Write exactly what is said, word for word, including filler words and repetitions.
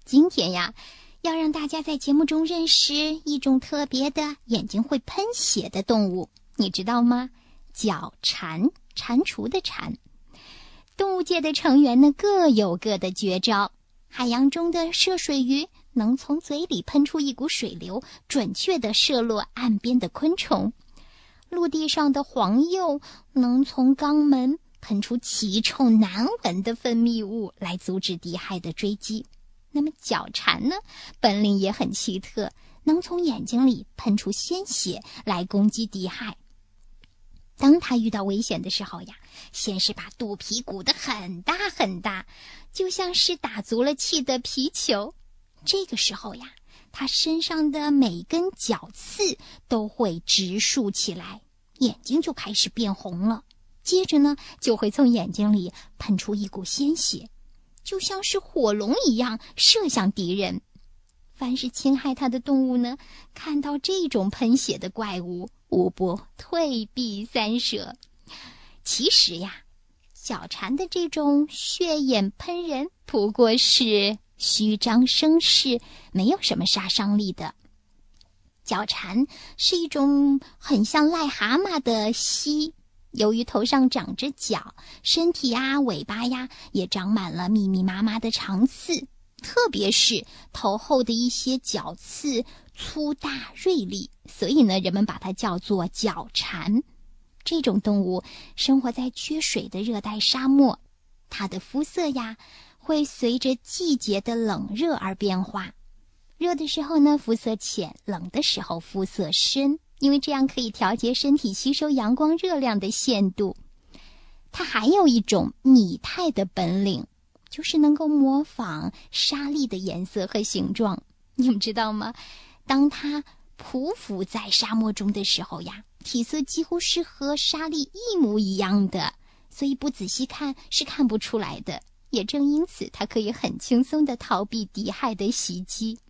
今天呀，要让大家在节目中认识一种特别的眼睛会喷血的动物，你知道吗？角蟾，蟾蜍的蟾。动物界的成员呢，各有各的绝招。海洋中的涉水鱼能从嘴里喷出一股水流，准确地射落岸边的昆虫。陆地上的黄鼬能从肛门喷出奇臭难闻的分泌物，来阻止敌害的追击。那么角蟾呢，本领也很奇特，能从眼睛里喷出鲜血来攻击敌害。当他遇到危险的时候呀，先是把肚皮鼓得很大很大，就像是打足了气的皮球。这个时候呀，他身上的每根角刺都会直竖起来，眼睛就开始变红了。接着呢，就会从眼睛里喷出一股鲜血，就像是火龙一样射向敌人。凡是侵害他的动物呢，看到这种喷血的怪物，无不退避三舍。其实呀，角蟾的这种血眼喷人不过是虚张声势，没有什么杀伤力的。角蟾是一种很像癞蛤蟆的蜥，由于头上长着角，身体呀、尾巴呀也长满了密密麻麻的长刺，特别是头后的一些角刺粗大锐利，所以呢，人们把它叫做角蟾。这种动物生活在缺水的热带沙漠，它的肤色呀会随着季节的冷热而变化。热的时候呢，肤色浅；冷的时候肤色深，因为这样可以调节身体吸收阳光热量的限度。它还有一种拟态的本领，就是能够模仿沙粒的颜色和形状。你们知道吗？当它匍匐在沙漠中的时候呀，体色几乎是和沙粒一模一样的，所以不仔细看是看不出来的。也正因此，它可以很轻松地逃避敌害的袭击。